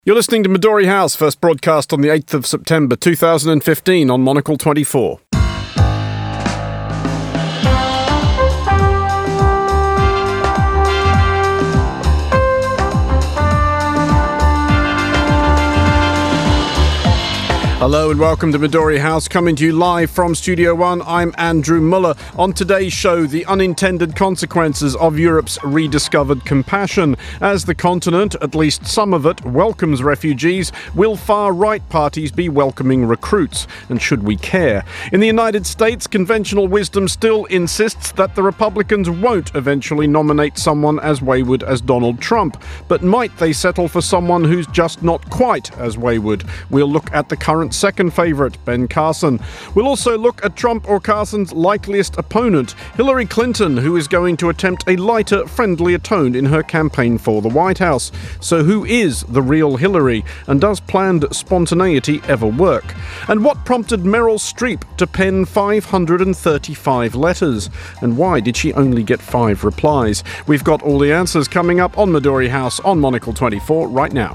You're listening to Midori House, first broadcast on the 8th of September 2015 on Monocle 24. Hello and welcome to Midori House, coming to you live from Studio One. I'm Andrew Muller. On today's show, the unintended consequences of Europe's rediscovered compassion. As the continent, at least some of it, welcomes refugees, will far-right parties be welcoming recruits? And should we care? In the United States, conventional wisdom still insists that the Republicans won't eventually nominate someone as wayward as Donald Trump. But might they settle for someone who's just not quite as wayward? We'll look at the current second favourite, Ben Carson. We'll also look at Trump or Carson's likeliest opponent, Hillary Clinton, who is going to attempt a lighter, friendlier tone in her campaign for the White House. So who is the real Hillary, and does planned spontaneity ever work? And what prompted Meryl Streep to pen 535 letters? And why did she only get 5 replies? We've got all the answers coming up on Midori House on Monocle 24 right now.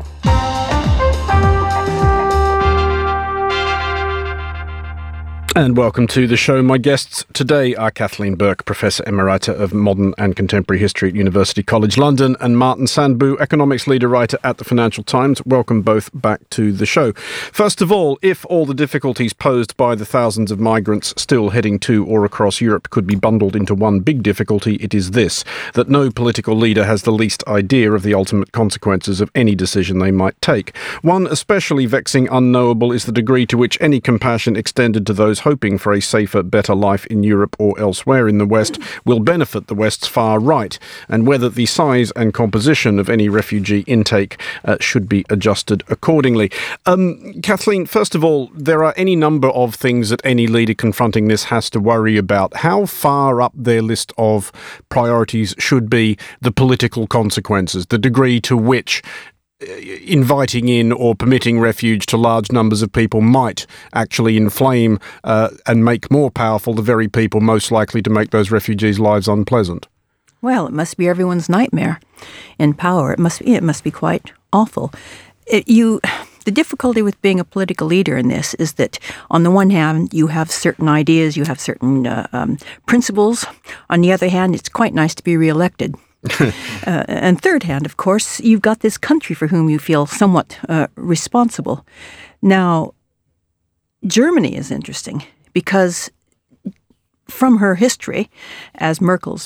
And welcome to the show. My guests today are Kathleen Burke, Professor Emerita of Modern and Contemporary History at University College London, and Martin Sandbu, economics leader writer at the Financial Times. Welcome both back to the show. First of all, if all the difficulties posed by the thousands of migrants still heading to or across Europe could be bundled into one big difficulty, it is this: that no political leader has the least idea of the ultimate consequences of any decision they might take. One especially vexing unknowable is the degree to which any compassion extended to those hoping for a safer, better life in Europe or elsewhere in the West will benefit the West's far right, and whether the size and composition of any refugee intake should be adjusted accordingly. Kathleen, first of all, there are any number of things that any leader confronting this has to worry about. How far up their list of priorities should be the political consequences, the degree to which inviting in or permitting refuge to large numbers of people might actually inflame and make more powerful the very people most likely to make those refugees' lives unpleasant? Well, it must be everyone's nightmare in power. It must be quite awful. The difficulty with being a political leader in this is that, on the one hand, you have certain ideas, you have certain principles. On the other hand, it's quite nice to be reelected. And third hand, of course, you've got this country for whom you feel somewhat responsible. Now, Germany is interesting because from her history, as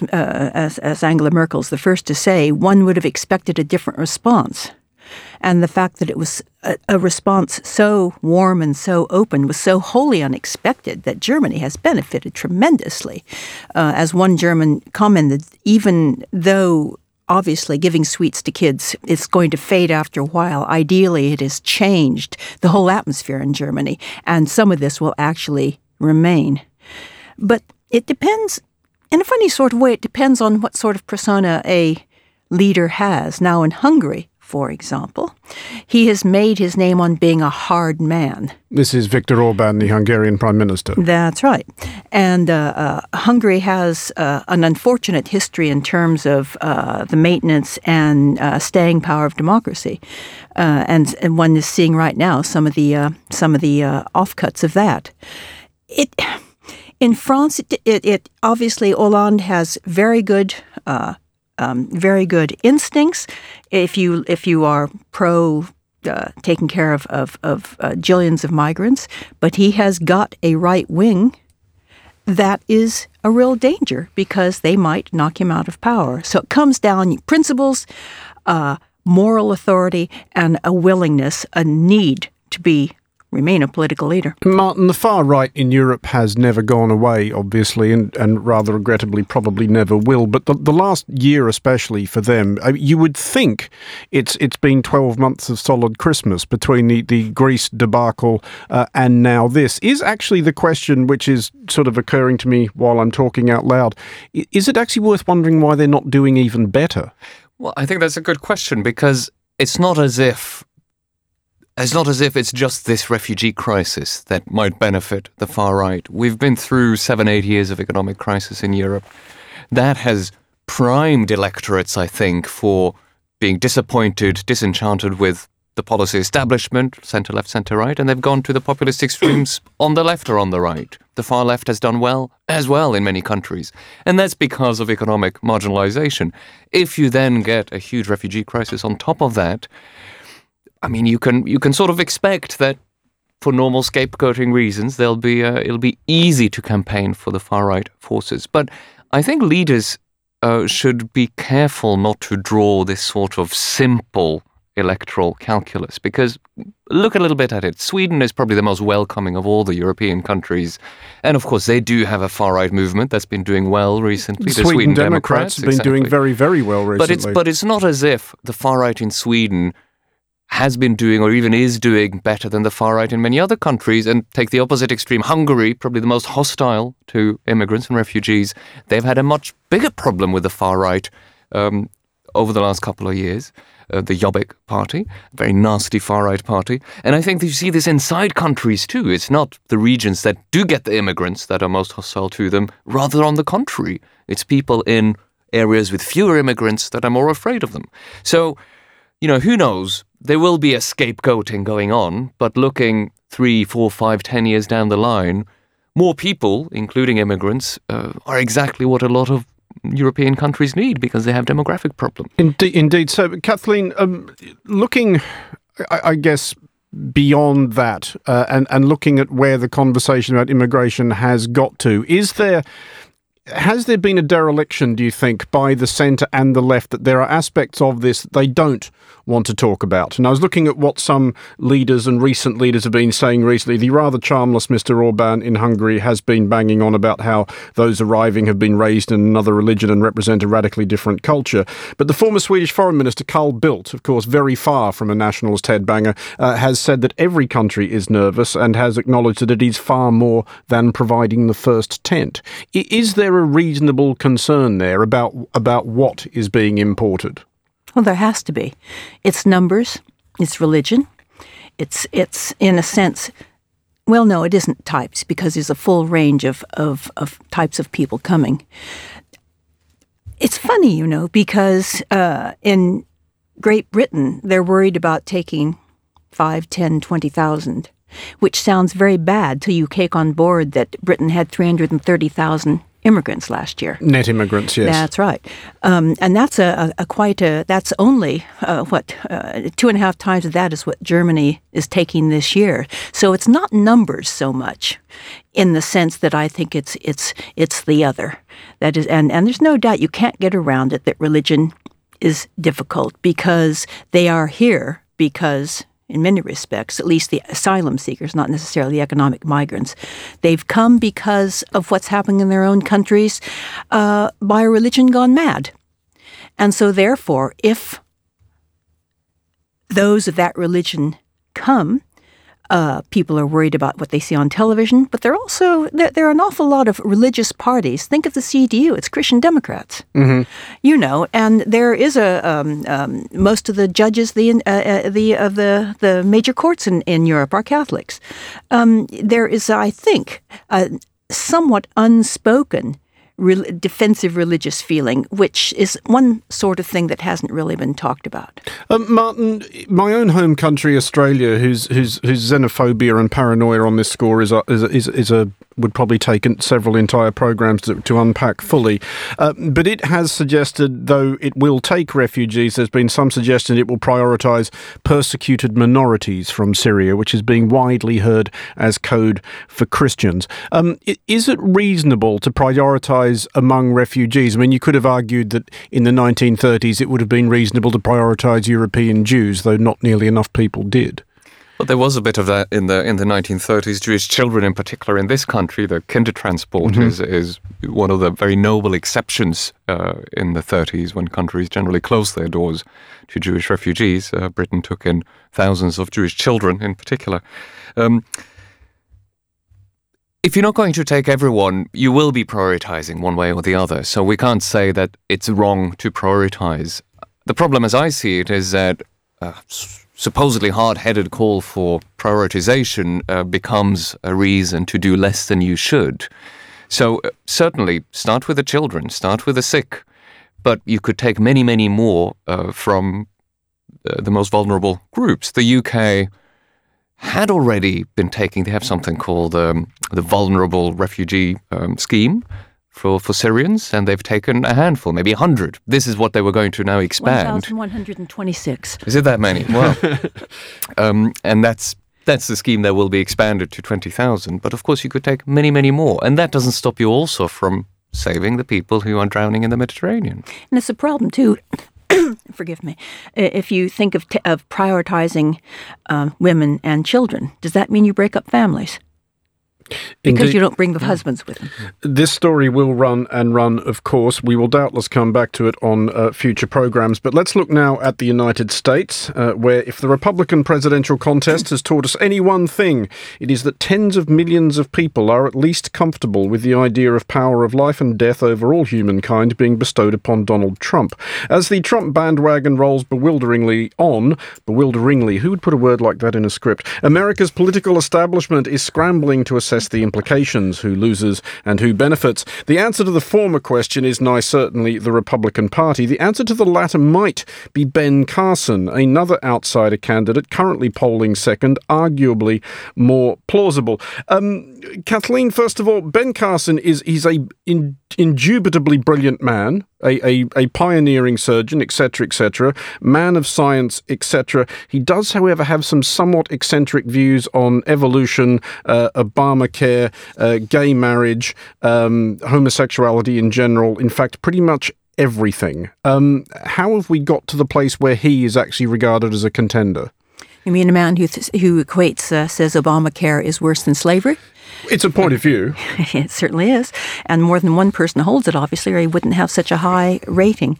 Angela Merkel's the first to say, one would have expected a different response. And the fact that it was a response so warm and so open was so wholly unexpected that Germany has benefited tremendously. As one German commented, even though obviously giving sweets to kids is going to fade after a while, ideally it has changed the whole atmosphere in Germany, and some of this will actually remain. But it depends, in a funny sort of way, it depends on what sort of persona a leader has. Now in Hungary, for example, he has made his name on being a hard man. This is Viktor Orban, the Hungarian Prime Minister. That's right. And Hungary has an unfortunate history in terms of the maintenance and staying power of democracy. And one is seeing right now some of the offcuts of that. In France, it obviously Hollande has very good instincts. If you are pro taking care of jillions of migrants, but he has got a right wing that is a real danger because they might knock him out of power. So it comes down to principles, moral authority, and a willingness, a need to remain a political leader. Martin, the far right in Europe has never gone away, obviously, and rather regrettably probably never will. But the last year especially for them, you would think it's been 12 months of solid Christmas between the Greece debacle and now this. Is actually the question which is sort of occurring to me while I'm talking out loud, is it actually worth wondering why they're not doing even better? Well, I think that's a good question, because it's not as if it's just this refugee crisis that might benefit the far right. We've been through 7-8 years of economic crisis in Europe. That has primed electorates, I think, for being disappointed, disenchanted with the policy establishment, centre-left, centre-right, and they've gone to the populist extremes on the left or on the right. The far left has done well as well in many countries, and that's because of economic marginalization. If you then get a huge refugee crisis on top of that, I mean, you can sort of expect that for normal scapegoating reasons, it'll be easy to campaign for the far-right forces. But I think leaders should be careful not to draw this sort of simple electoral calculus, because look a little bit at it. Sweden is probably the most welcoming of all the European countries. And of course, they do have a far-right movement that's been doing well recently. The Sweden Democrats have been doing very, very well recently. But it's not as if the far-right in Sweden has been doing or even is doing better than the far-right in many other countries. And take the opposite extreme, Hungary, probably the most hostile to immigrants and refugees. They've had a much bigger problem with the far-right over the last couple of years. The Jobbik party, a very nasty far-right party. And I think you see this inside countries too. It's not the regions that do get the immigrants that are most hostile to them. Rather on the contrary, it's people in areas with fewer immigrants that are more afraid of them. So, who knows? There will be a scapegoating going on, but looking 3, 4, 5, 10 years down the line, more people, including immigrants, are exactly what a lot of European countries need because they have demographic problems. Indeed. So, Kathleen, looking, I guess, beyond that and looking at where the conversation about immigration has got to, has there been a dereliction, do you think, by the centre and the left that there are aspects of this that they don't want to talk about? And I was looking at what some leaders and recent leaders have been saying recently. The rather charmless Mr. Orban in Hungary has been banging on about how those arriving have been raised in another religion and represent a radically different culture. But the former Swedish Foreign Minister, Carl Bildt, of course, very far from a nationalist headbanger, has said that every country is nervous and has acknowledged that it is far more than providing the first tent. Is there a reasonable concern there about what is being imported? Well, there has to be. It's numbers, it's religion, it's in a sense, well, no, it isn't types because there's a full range of types of people coming. It's funny, because in Great Britain, they're worried about taking 5, 10, 20,000, which sounds very bad till you take on board that Britain had 330,000 immigrants last year. Net immigrants, yes. That's right. And that's that's only 2.5 times of that is what Germany is taking this year. So it's not numbers so much in the sense that I think it's the other. That is, and there's no doubt you can't get around it that religion is difficult because they are here because in many respects, at least the asylum seekers, not necessarily the economic migrants. They've come because of what's happening in their own countries by a religion gone mad. And so therefore, if those of that religion come, people are worried about what they see on television, but there are an awful lot of religious parties. Think of the CDU; it's Christian Democrats, and there is most of the judges, the major courts in Europe are Catholics. There is, I think, a somewhat unspoken defensive religious feeling, which is one sort of thing that hasn't really been talked about. Martin, my own home country, Australia, whose xenophobia and paranoia on this score would probably take several entire programs to unpack fully. But it has suggested, though it will take refugees, there's been some suggestion it will prioritise persecuted minorities from Syria, which is being widely heard as code for Christians. Is it reasonable to prioritise among refugees? I mean, you could have argued that in the 1930s it would have been reasonable to prioritise European Jews, though not nearly enough people did. Well, there was a bit of that in the 1930s. Jewish children, in particular, in this country, the Kindertransport is one of the very noble exceptions in the 30s when countries generally closed their doors to Jewish refugees. Britain took in thousands of Jewish children, in particular. If you're not going to take everyone, you will be prioritizing one way or the other. So we can't say that it's wrong to prioritize. The problem, as I see it, is that supposedly hard-headed call for prioritization becomes a reason to do less than you should. So certainly start with the children, start with the sick, but you could take many, many more from the most vulnerable groups. The UK had already been taking, they have something called the Vulnerable Refugee Scheme for Syrians, and they've taken a handful, maybe 100. This is what they were going to now expand. 1,126. Is it that many? Wow. And that's the scheme that will be expanded to 20,000. But of course, you could take many, many more. And that doesn't stop you also from saving the people who are drowning in the Mediterranean. And it's a problem, too. Forgive me. If you think of prioritizing women and children, does that mean you break up families? Because Indeed. you don't bring the husbands with them. This story will run and run, of course. We will doubtless come back to it on future programs. But let's look now at the United States, where if the Republican presidential contest has taught us any one thing, it is that tens of millions of people are at least comfortable with the idea of power of life and death over all humankind being bestowed upon Donald Trump. As the Trump bandwagon rolls bewilderingly, who would put a word like that in a script? America's political establishment is scrambling to assess the implications, who loses and who benefits. The answer to the former question is nigh certainly the Republican Party. The answer to the latter might be Ben Carson, another outsider candidate currently polling second, arguably more plausible. Kathleen, first of all, Ben Carson he's a indubitably brilliant man, a pioneering surgeon, etc., man of science, etc. He does, however, have some somewhat eccentric views on evolution, Obamacare, gay marriage, homosexuality in general, in fact, pretty much everything. How have we got to the place where he is actually regarded as a contender? You mean a man who equates, says Obamacare is worse than slavery? It's a point of view. It certainly is. And more than one person holds it, obviously, or he wouldn't have such a high rating.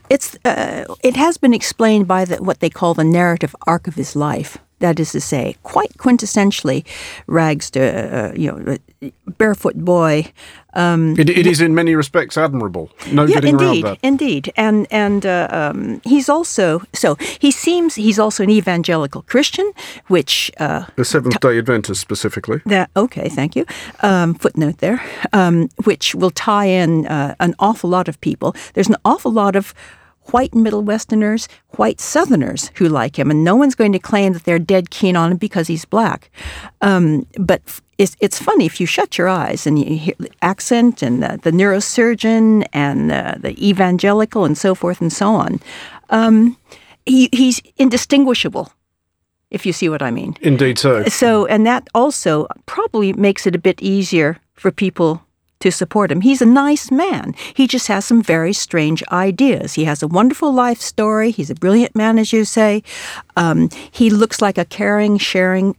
It has been explained by what they call the narrative arc of his life. That is to say, quite quintessentially, rags to, barefoot boy. It is in many respects admirable. No getting around that. Indeed. And he's also, he's also an evangelical Christian, which... the Seventh-day Adventist specifically. Okay, thank you. Footnote there, which will tie in an awful lot of people. There's an awful lot of white Middle Westerners, white Southerners who like him, and no one's going to claim that they're dead keen on him because he's black. But it's funny, if you shut your eyes and you hear the accent and the neurosurgeon and the evangelical and so forth and so on, he's indistinguishable, if you see what I mean. Indeed so. So, and that also probably makes it a bit easier for people to support him. He's a nice man. He just has some very strange ideas. He has a wonderful life story. He's a brilliant man, as you say. He looks like a caring, sharing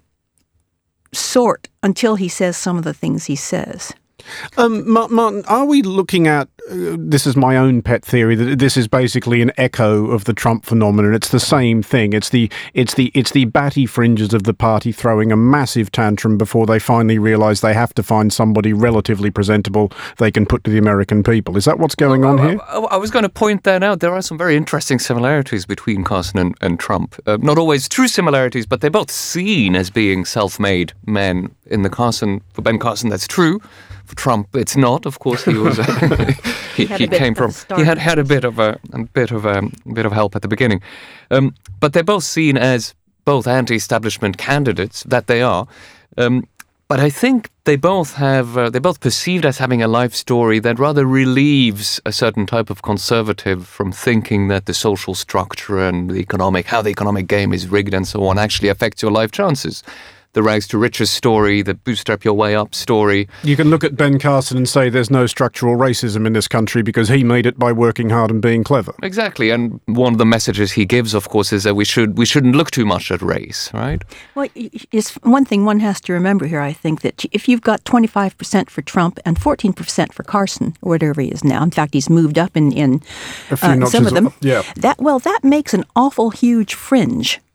sort until he says some of the things he says. Martin, are we looking at, this is my own pet theory, that this is basically an echo of the Trump phenomenon? It's the same thing. It's the batty fringes of the party throwing a massive tantrum before they finally realise they have to find somebody relatively presentable they can put to the American people. Is that what's going on here? I was going to point that out. There are some very interesting similarities between Carson and Trump. Not always true similarities, but they're both seen as being self-made men. For Ben Carson, that's true. For Trump, it's not. Of course, he was. He came from. He had a bit of help at the beginning, but they're both seen as both anti-establishment candidates that they are. But I think they both perceived as having a life story that rather relieves a certain type of conservative from thinking that the social structure and how the economic game is rigged and so on actually affects your life chances. The rags to riches story, the bootstrap your way up story. You can look at Ben Carson and say there's no structural racism in this country because he made it by working hard and being clever. Exactly, and one of the messages he gives, of course, is that we shouldn't look too much at race, right? Well, it's one thing one has to remember here, I think, that if you've got 25% for Trump and 14% for Carson, or whatever he is now, in fact, he's moved up in a few notches, some of them, yeah. that makes an awful huge fringe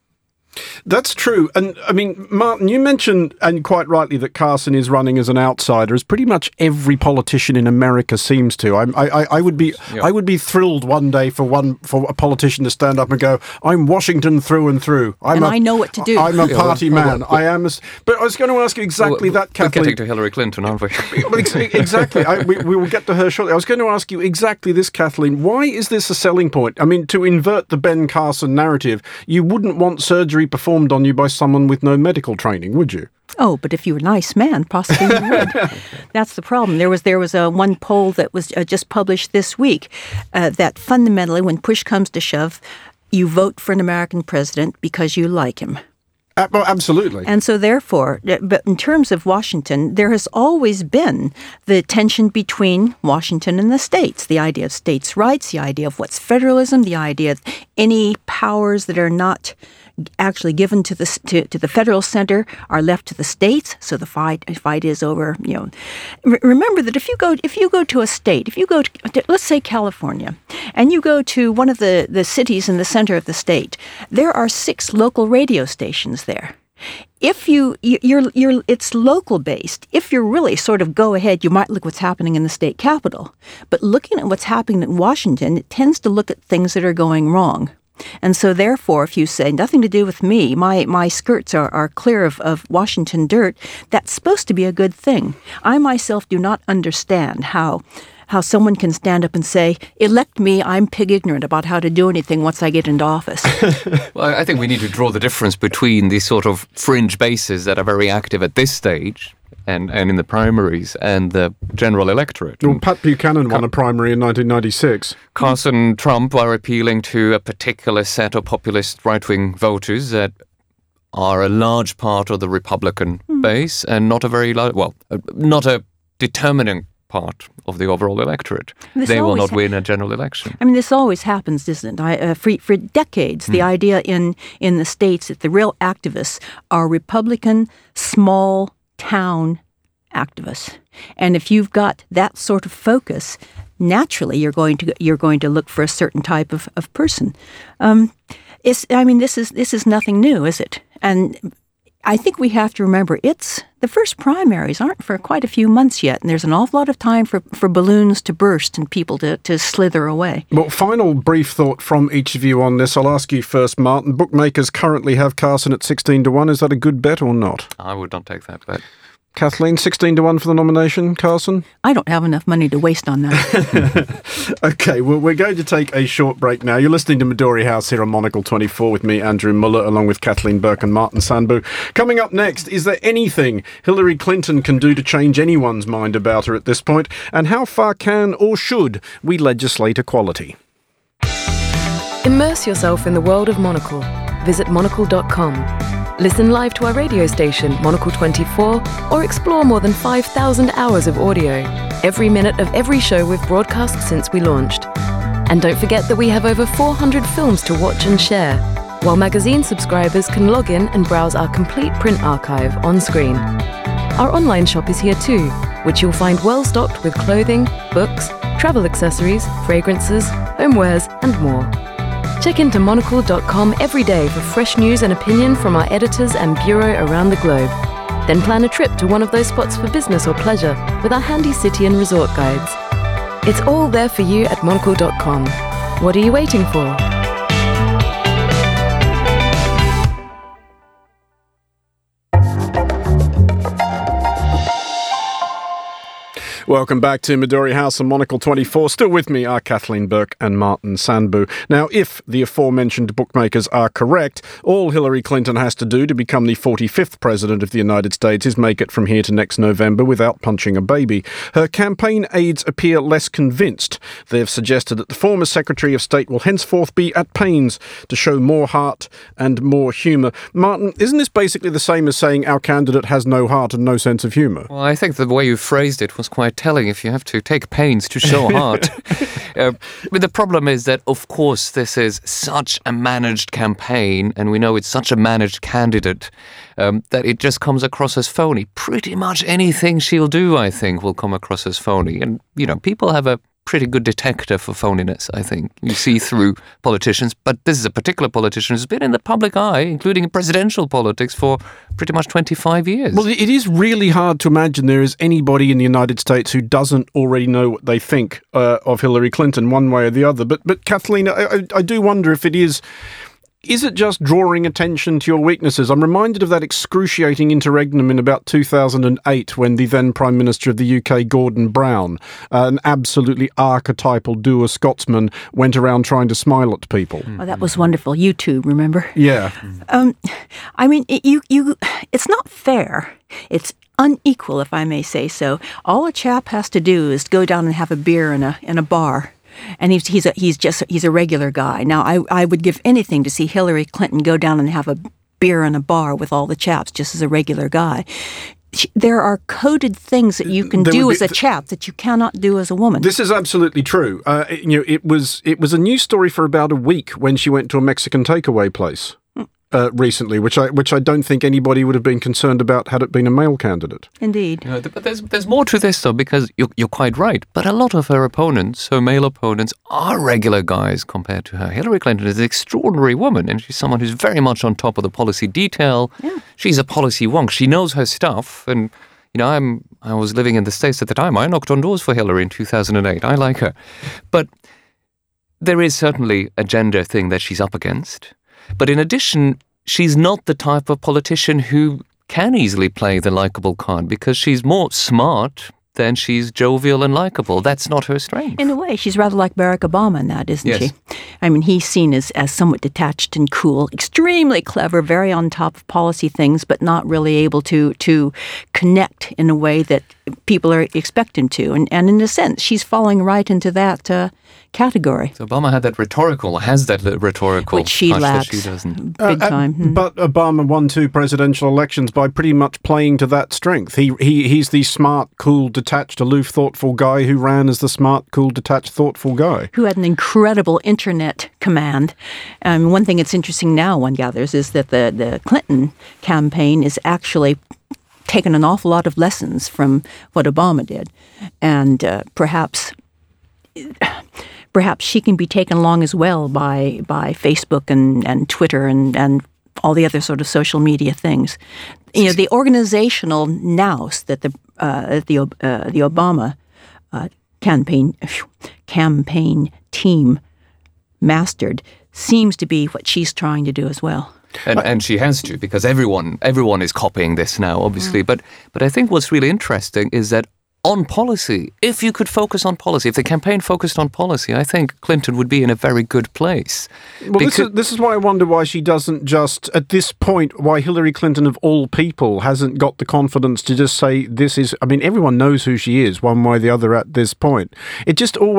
That's true. And I mean, Martin, you mentioned, and quite rightly, that Carson is running as an outsider, as pretty much every politician in America seems to. I would be thrilled one day for a politician to stand up and go, "I'm Washington through and through. I know what to do. I'm a party man. I am." But I was going to ask you exactly that, Kathleen. We're getting to Hillary Clinton, aren't we? Exactly. We will get to her shortly. I was going to ask you exactly this, Kathleen. Why is this a selling point? I mean, to invert the Ben Carson narrative, you wouldn't want surgery performed on you by someone with no medical training, would you? Oh, but if you were a nice man, possibly you would. That's the problem. There was one poll that was just published this week that fundamentally, when push comes to shove, you vote for an American president because you like him. Well, absolutely. And so therefore, but in terms of Washington, there has always been the tension between Washington and the states, the idea of states' rights, the idea of what's federalism, the idea of any powers that are not actually given to the federal center are left to the states. So the fight is over. Remember that if you go to a state, if you go to, let's say, California, and you go to one of the cities in the center of the state, there are 6 local radio stations there. If it's local based. If you're really sort of go ahead, you might look what's happening in the state capital. But looking at what's happening in Washington, it tends to look at things that are going wrong. And so therefore, if you say, nothing to do with me, my skirts are clear of Washington dirt, that's supposed to be a good thing. I myself do not understand how someone can stand up and say, elect me, I'm pig ignorant about how to do anything once I get into office. Well, I think we need to draw the difference between these sort of fringe bases that are very active at this stage and in the primaries and the general electorate. Well, Pat Buchanan won a primary in 1996. Carson, Trump are appealing to a particular set of populist right-wing voters that are a large part of the Republican base and not a very large, not a determining part of the overall electorate. They will not win a general election. I mean, this always happens, doesn't it? For decades, the idea in the states that the real activists are Republican, small town activists. And if you've got that sort of focus, naturally you're going to look for a certain type of person. This is nothing new, is it? And I think we have to remember the first primaries aren't for quite a few months yet, and there's an awful lot of time for balloons to burst and people to slither away. Well, final brief thought from each of you on this. I'll ask you first, Martin. Bookmakers currently have Carson at 16-1. Is that a good bet or not? I would not take that bet. Kathleen, 16-1 for the nomination. Carson? I don't have enough money to waste on that. Okay, well, we're going to take a short break now. You're listening to Midori House here on Monocle 24 with me, Andrew Muller, along with Kathleen Burke and Martin Sandbu. Coming up next, is there anything Hillary Clinton can do to change anyone's mind about her at this point? And how far can or should we legislate equality? Immerse yourself in the world of Monocle. Visit monocle.com. Listen live to our radio station, Monocle 24, or explore more than 5,000 hours of audio. Every minute of every show we've broadcast since we launched. And don't forget that we have over 400 films to watch and share, while magazine subscribers can log in and browse our complete print archive on screen. Our online shop is here too, which you'll find well stocked with clothing, books, travel accessories, fragrances, homewares, and more. Check into monocle.com every day for fresh news and opinion from our editors and bureau around the globe. Then plan a trip to one of those spots for business or pleasure with our handy city and resort guides. It's all there for you at monocle.com. What are you waiting for? Welcome back to Midori House on Monocle 24. Still with me are Kathleen Burke and Martin Sandbu. Now, if the aforementioned bookmakers are correct, all Hillary Clinton has to do to become the 45th president of the United States is make it from here to next November without punching a baby. Her campaign aides appear less convinced. They've suggested that the former Secretary of State will henceforth be at pains to show more heart and more humour. Martin, isn't this basically the same as saying our candidate has no heart and no sense of humour? Well, I think the way you phrased it was quite telling. If you have to take pains to show heart. But the problem is that, of course, this is such a managed campaign, and we know it's such a managed candidate, that it just comes across as phony. Pretty much anything she'll do, I think, will come across as phony. And, people have a pretty good detector for phoniness, I think. You see through politicians, but this is a particular politician who's been in the public eye, including in presidential politics, for pretty much 25 years. Well, it is really hard to imagine there is anybody in the United States who doesn't already know what they think of Hillary Clinton one way or the other. But Kathleen, I do wonder if it is it just drawing attention to your weaknesses? I'm reminded of that excruciating interregnum in about 2008 when the then Prime Minister of the UK, Gordon Brown, an absolutely archetypal dour Scotsman, went around trying to smile at people. Oh, that was wonderful. YouTube, remember? Yeah. I mean, it's not fair. It's unequal, if I may say so. All a chap has to do is go down and have a beer in a bar. And he's a regular guy. Now, I would give anything to see Hillary Clinton go down and have a beer in a bar with all the chaps, just as a regular guy. There are coded things that you can do as a chap that you cannot do as a woman. This is absolutely true. It was a news story for about a week when she went to a Mexican takeaway place recently, which I don't think anybody would have been concerned about had it been a male candidate. Indeed. But there's more to this, though, because you're quite right. But a lot of her opponents, her male opponents, are regular guys compared to her. Hillary Clinton is an extraordinary woman, and she's someone who's very much on top of the policy detail. Yeah. She's a policy wonk. She knows her stuff, and I was living in the States at the time. I knocked on doors for Hillary in 2008. I like her. But there is certainly a gender thing that she's up against. But in addition, she's not the type of politician who can easily play the likable card because she's more smart than she's jovial and likable. That's not her strength. In a way, she's rather like Barack Obama in that, isn't she? Yes. I mean, he's seen as somewhat detached and cool, extremely clever, very on top of policy things, but not really able to connect in a way that people expect him to. And in a sense, she's falling right into that category. So Obama has that rhetorical which she touch lacks that she doesn't. big time. But Obama won 2 presidential elections by pretty much playing to that strength. He's the smart, cool, detached, aloof, thoughtful guy who ran as the smart, cool, detached, thoughtful guy. Who had an incredible internet command. One thing that's interesting now, one gathers, is that the Clinton campaign is actually taken an awful lot of lessons from what Obama did. And perhaps she can be taken along as well by Facebook and Twitter and all the other sort of social media things. The organizational nous that the Obama campaign team mastered seems to be what she's trying to do as well. And she has to, because everyone is copying this now, obviously. But I think what's really interesting is that on policy, if you could focus on policy, if the campaign focused on policy, I think Clinton would be in a very good place. Well, this is why I wonder why she doesn't just, at this point, why Hillary Clinton of all people hasn't got the confidence to just say everyone knows who she is one way or the other at this point. It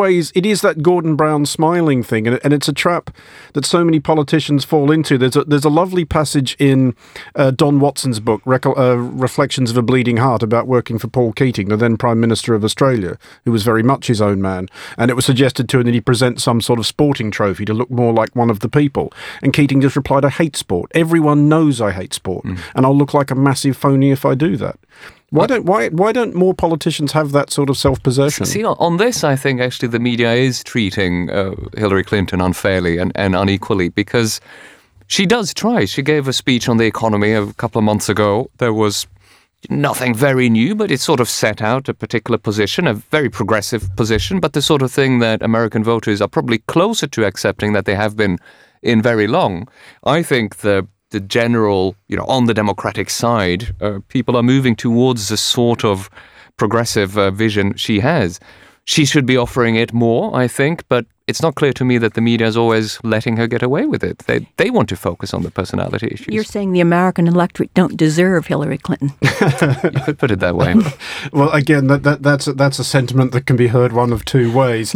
is that Gordon Brown smiling thing, and it's a trap that so many politicians fall into. There's a lovely passage in Don Watson's book, Reflections of a Bleeding Heart, about working for Paul Keating, the then Prime Minister of Australia, who was very much his own man. And it was suggested to him that he present some sort of sporting trophy to look more like one of the people. And Keating just replied, "I hate sport. Everyone knows I hate sport. And I'll look like a massive phony if I do that." Why don't more politicians have that sort of self-possession? See, on this, I think actually the media is treating Hillary Clinton unfairly and unequally, because she does try. She gave a speech on the economy a couple of months ago. There was nothing very new, but it sort of set out a particular position, a very progressive position, but the sort of thing that American voters are probably closer to accepting that they have been in very long. I think the general, on the Democratic side, people are moving towards the sort of progressive vision she has. She should be offering it more, I think, but it's not clear to me that the media is always letting her get away with it. They want to focus on the personality issues. You're saying the American electorate don't deserve Hillary Clinton. You could put it that way. Well, again, that's a sentiment that can be heard one of two ways.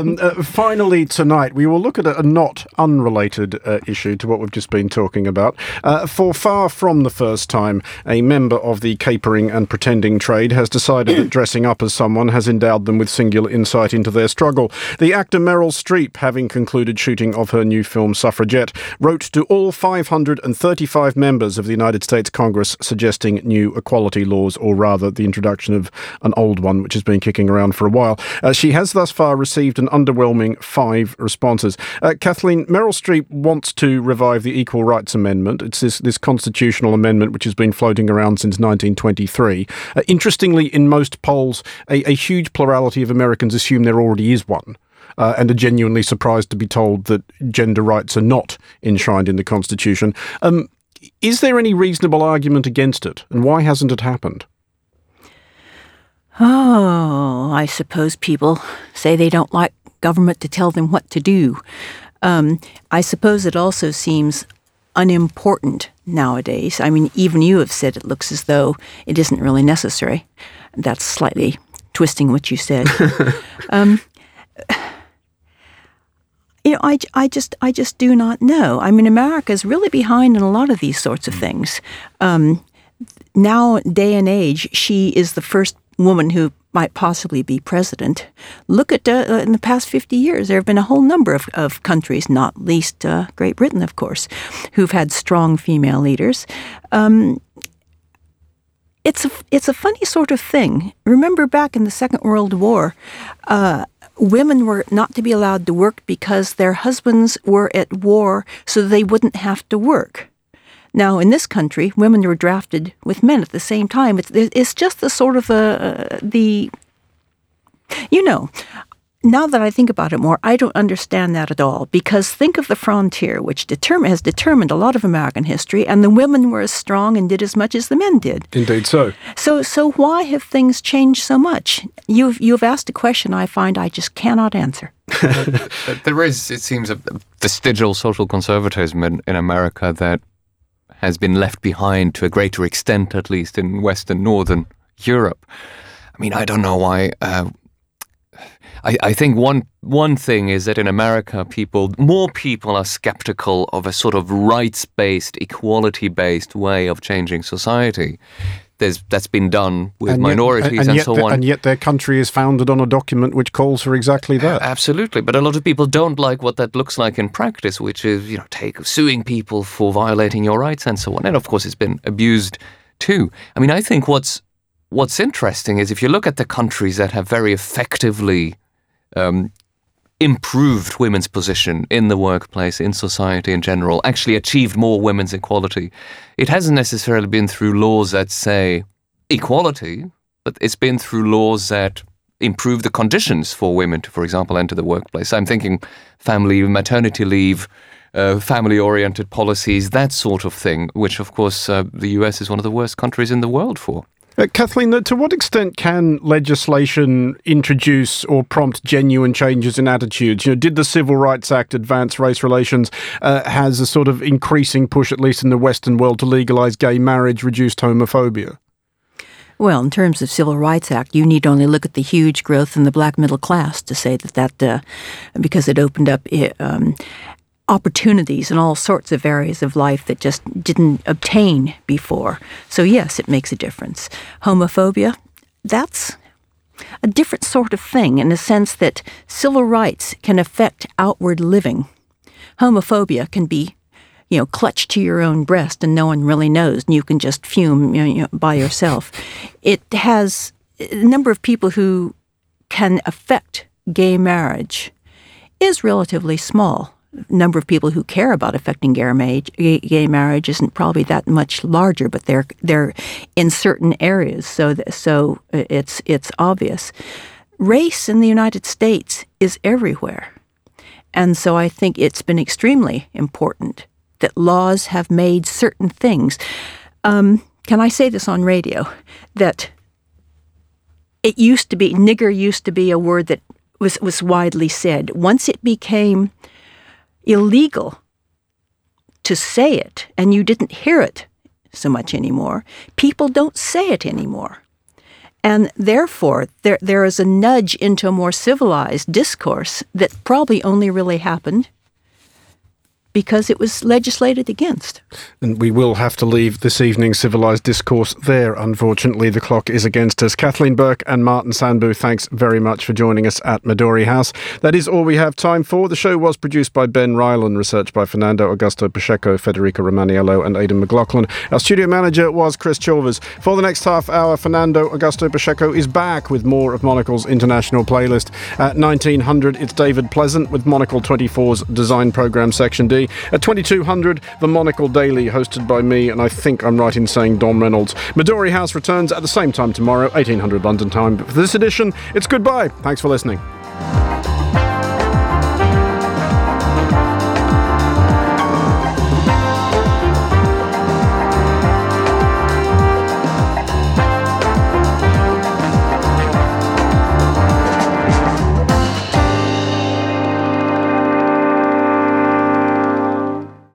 Finally, tonight, we will look at a not unrelated issue to what we've just been talking about. For far from the first time, a member of the capering and pretending trade has decided that dressing up as someone has endowed them with singular insight into their struggle. The actor Meryl Meryl Streep, having concluded shooting of her new film Suffragette, wrote to all 535 members of the United States Congress suggesting new equality laws, or rather the introduction of an old one which has been kicking around for a while. She has thus far received an underwhelming 5 responses. Kathleen, Meryl Streep wants to revive the Equal Rights Amendment. It's this constitutional amendment which has been floating around since 1923. Interestingly, in most polls, a huge plurality of Americans assume there already is one. And are genuinely surprised to be told that gender rights are not enshrined in the Constitution. Is there any reasonable argument against it, and why hasn't it happened? Oh, I suppose people say they don't like government to tell them what to do. I suppose it also seems unimportant nowadays. I mean, even you have said it looks as though it isn't really necessary. That's slightly twisting what you said. I just do not know. I mean, America is really behind in a lot of these sorts of things. Now, day and age, she is the first woman who might possibly be president. Look at in the past 50 years, there have been a whole number of countries, not least Great Britain, of course, who've had strong female leaders. It's a funny sort of thing. Remember back in the Second World War, women were not to be allowed to work because their husbands were at war, so they wouldn't have to work. Now, in this country, women were drafted with men at the same time. It's just the sort of now that I think about it more, I don't understand that at all. Because think of the frontier, which has determined a lot of American history, and the women were as strong and did as much as the men did. Indeed so. So why have things changed so much? You've asked a question I find I just cannot answer. There is, it seems, a vestigial social conservatism in America that has been left behind to a greater extent, at least in Western Northern Europe. I mean, I don't know why. I think one thing is that in America, more people are skeptical of a sort of rights-based, equality-based way of changing society. That's been done with minorities and so on. And yet their country is founded on a document which calls for exactly that. Absolutely. But a lot of people don't like what that looks like in practice, which is, suing people for violating your rights and so on. And of course, it's been abused too. I mean, I think what's interesting is if you look at the countries that have very effectively improved women's position in the workplace, in society in general, actually achieved more women's equality. It hasn't necessarily been through laws that say equality, but it's been through laws that improve the conditions for women to, for example, enter the workplace. I'm thinking family, maternity leave, family-oriented policies, that sort of thing, which, of course, the US is one of the worst countries in the world for. Kathleen, to what extent can legislation introduce or prompt genuine changes in attitudes? Did the Civil Rights Act advance race relations? Has a sort of increasing push, at least in the Western world, to legalise gay marriage reduced homophobia? Well, in terms of Civil Rights Act, you need only look at the huge growth in the black middle class to say that because it opened up opportunities in all sorts of areas of life that just didn't obtain before. So yes, it makes a difference. Homophobia, that's a different sort of thing in the sense that civil rights can affect outward living. Homophobia can be, clutched to your own breast and no one really knows, and you can just fume by yourself. It has a number of people who can affect gay marriage is relatively small. Number of people who care about affecting gay marriage isn't probably that much larger, but they're in certain areas, so it's obvious. Race in the United States is everywhere, and so I think it's been extremely important that laws have made certain things. Can I say this on radio? That nigger used to be a word that was widely said. Once it became illegal to say it, and you didn't hear it so much anymore, people don't say it anymore. And therefore, there is a nudge into a more civilized discourse that probably only really happened because it was legislated against. And we will have to leave this evening's civilised discourse there. Unfortunately, the clock is against us. Kathleen Burke and Martin Sandbu, thanks very much for joining us at Midori House. That is all we have time for. The show was produced by Ben Ryland, research by Fernando Augusto Pacheco, Federico Romaniello and Aidan McLaughlin. Our studio manager was Chris Chilvers. For the next half hour, Fernando Augusto Pacheco is back with more of Monocle's international playlist. At 1900, it's David Pleasant with Monocle 24's Design Programme Section D. At 2200, the Monocle Daily, hosted by me, and I think I'm right in saying Dom Reynolds. Midori House returns at the same time tomorrow, 1800 London time. But for this edition, it's goodbye. Thanks for listening.